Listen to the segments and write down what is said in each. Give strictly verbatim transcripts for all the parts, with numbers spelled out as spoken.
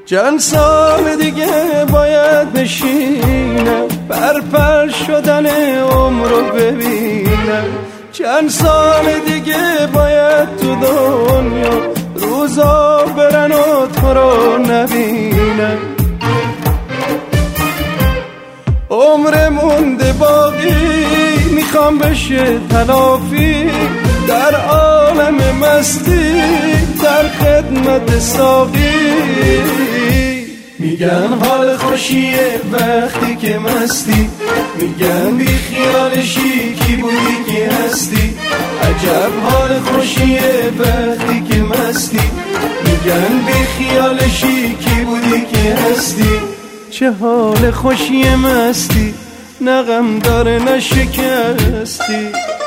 چند سال دیگه باید بشینم پرپر شدن عمر رو ببینم. چند سال دیگه باید تو دنیا روزا برن و تو رو نبینم. عمر مونده باقی میخوام بشه تلافی در عالم مستی در خدمت ساقی. میگن حال خوشیه وقتی که مستی، میگن بی خیالشی کی بودی که هستی. عجب حال خوشیه وقتی که مستی، میگن بی خیالشی کی بودی که هستی. چه حال خوشی مستی، نه غم داره نه شکستی.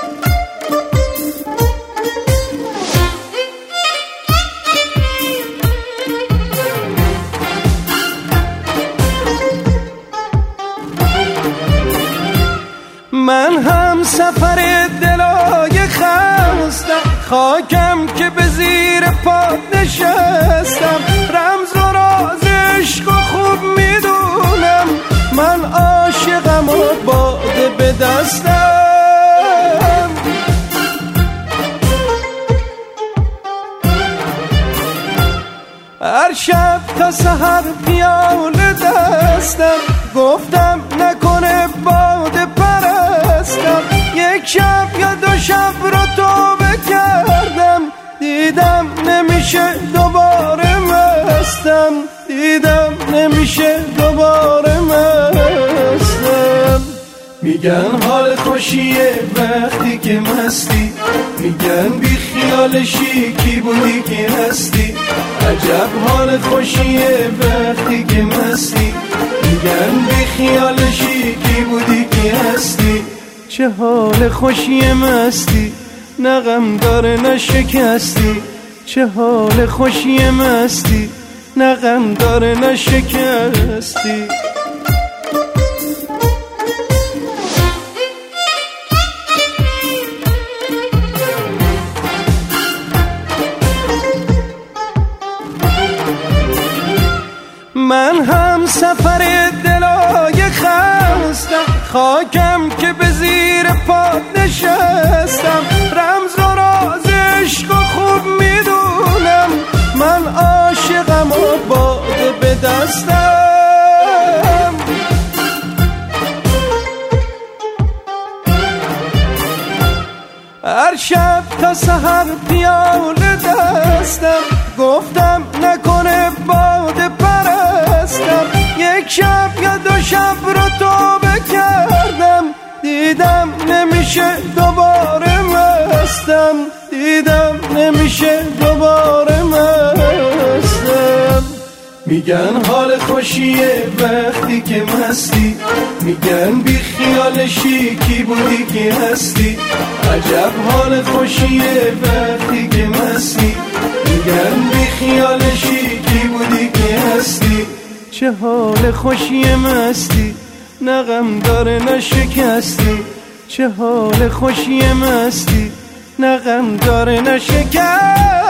من هم سفر دلای خستم، خاکم که به زیر پات نشستم. رمز و راز عشق و خوب میدونم، من عاشقم و باده به دستم. هر شب تا سحر پیاله دستم، گفتم نکنه باده پرستم. یک شب یا دو شب رو توبه کردم، دیدم نمیشه دوباره مستم. دیدم نمیشه دوباره مستم. میگن حال خوشیه وقتی که مستی، میگن بی خیالشی کی بودی که هستی. عجب حال خوشیه وقتی که مستی، میگن بی خیالشی کی بودی که هستی. چه حال خوشی مستی، نه غم داره نه شکستی. چه حال خوشی مستی، نه غم داره نه شکستی. من هم سفر دلای خستم، خاکم که به زیر پات نشستم. رمز و راز عشق و خوب میدونم، من عاشقم و باده به دستم. هر شب تا سحر پیاله دستم، گفتم نکنه باده پرستم. یک شب یا دو شب رو توبه کردم، دیدم نمیشه دوباره مستم. دیدم نمیشه دوباره مستم. میگن حال خوشیه وقتی که مستی، میگن بی خیالشی کی بودی که هستی. عجب حال خوشیه وقتی که مستی، میگن بی خیالشی کی بودی که هستی. چه حال خوشی مستی، نه غم داره نه شکستی. چه حال خوشی مستی، نه غم داره نه شکستی.